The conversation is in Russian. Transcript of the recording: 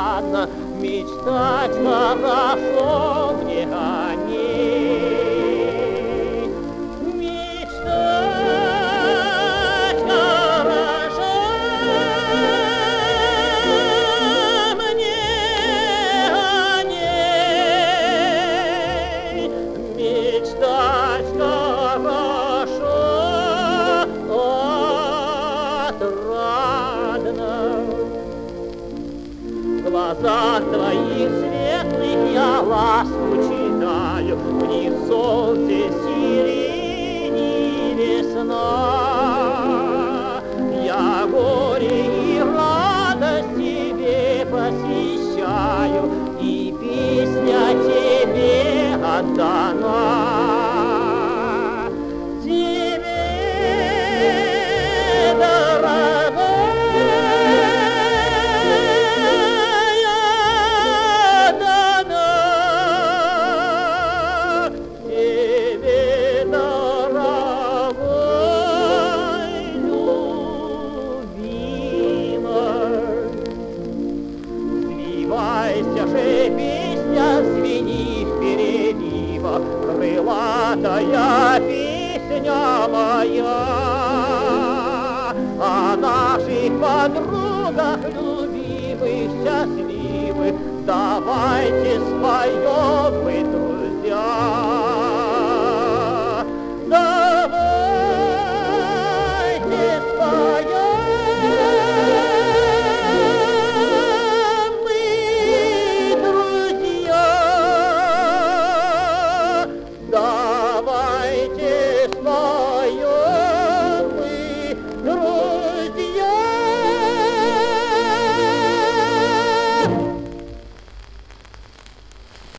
отрадно, мечтать хорошо мне о ней. Мечтать хорошо мне о ней. Мечтать хорошо отрадно. В глазах твоих светлых я ласку читаю, в них солнце, сирень, весна. Я горе и радость тебе посвящаю, и песня тебе отдана. Тебе, дорогая, отдана. Тебе, дорогой, любимой. Свивайся же, песня, звени в переливах, крылатая песня моя. О наших подругах любимых, счастливых, давайте споем.